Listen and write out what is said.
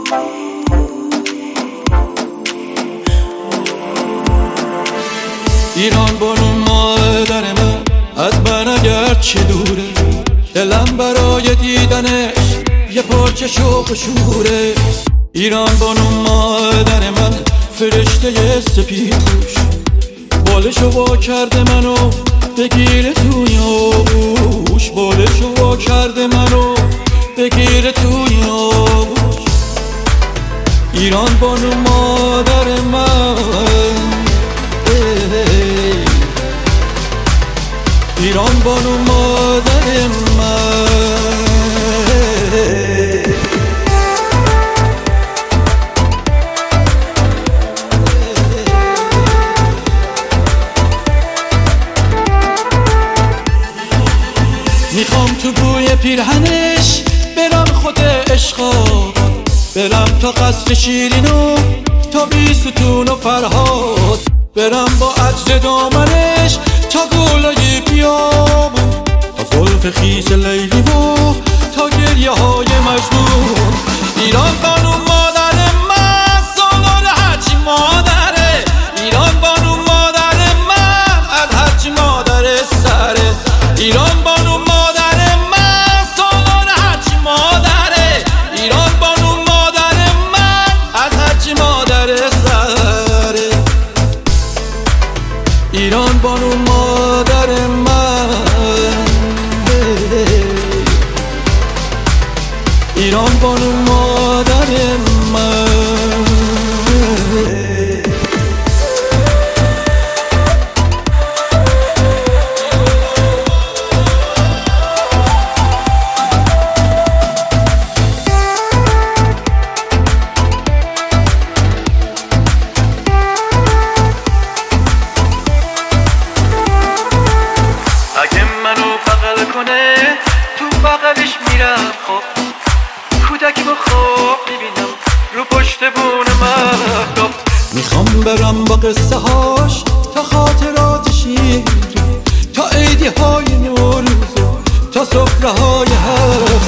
ایران بانو مادر من از من اگر چه دوره، دلم برای دیدنش یه پارچه شوق و شوره. ایران بانو مادر من فرشته سپیدپوش، بالشو وا کرده منو بگیره توی آغوش، بالشو وا کرده منو بگیره توی آغوش. ایران بانو مادر من، ایران بانو مادر من. میخوام تو بوی پیرهنش برم خود عشقا، برم تا قصر شیرینو تا بیستون و فرهاد، برم با عطر دامنش تا گلای بیابون، تا زلف خیس لیلی و تا گریه های مجنون. ایران بانو مادر من سالار هرچی مادره، ایران بانو مادر من از هرچی مادر سره. ایران بانو مادر من سالار هرچی مادره، ایران بانو مادر من از هرچی مادر سره. ایران بانو مادر من، ایران بانو مادر من. اگه منو بغل کنه تو بغلش میرم، خب کودکی با خواب میبینم رو پشت بون مهراب. میخوام برم با قصه هاش تا خاطرات شیرین، تا عیدی های نوروز، تا سفره های هر